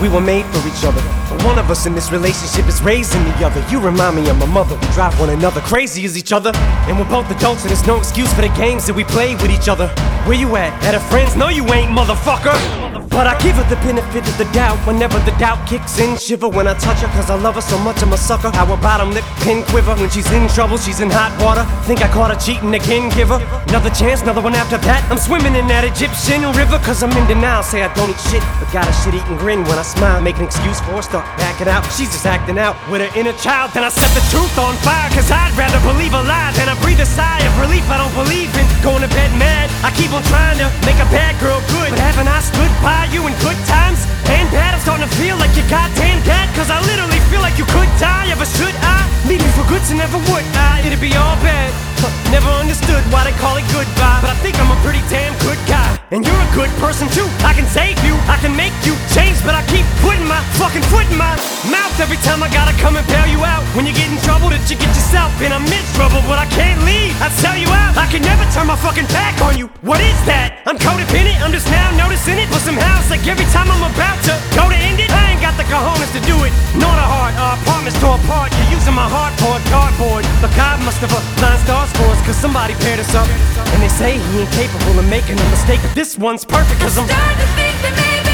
were made for each other, but one of us in this relationship is raising the other. You remind me of my mother, we drive one another crazy as each other. And we're both adults and there's no excuse for the games that we play with each other. Where you at her friends? No you ain't, motherfucker. But I give her the benefit of the doubt whenever the doubt kicks in. Shiver when I touch her cause I love her so much I'm a sucker. How her bottom lip pin quiver when she's in trouble, she's in hot water. Think I caught her cheating again, give her another chance, another one after that. I'm swimming in that Egyptian river cause I'm in denial. Say I don't eat shit, but got a shit-eating grin when I smile. Make an excuse for her, start backing out. She's just acting out with her inner child. Then I set the truth on fire cause I'd rather believe a lie than I breathe a sigh of relief. I don't believe in going to bed mad. I keep on trying to make a bad girl good, but haven't I stood by you in good times and bad? I'm starting to feel like you're goddamn dead cause I literally feel like you could die. Ever should I leave me for good to never would I? It'd be all bad. Never understood why they call it goodbye, but I think I'm a pretty damn good guy. And you're a good person too. I can save you, I can make you change, but I keep putting my fucking foot in my mouth every time I gotta come and bail you out. When you get in trouble that you get yourself in, I'm in trouble, but I can't leave. I tell you out, I can never turn my fucking back on you. What is that? I'm codependent, I'm just now noticing it. But somehow it's like every time I'm about to go to end it, I ain't got the cojones to do it. Nor the heart, our apartments tore apart. You're using my heart for a cardboard, but God must have aligned stars for us cause somebody paired us up. And they say he ain't capable of making a mistake, but this one's perfect cause I'm starting to think that maybe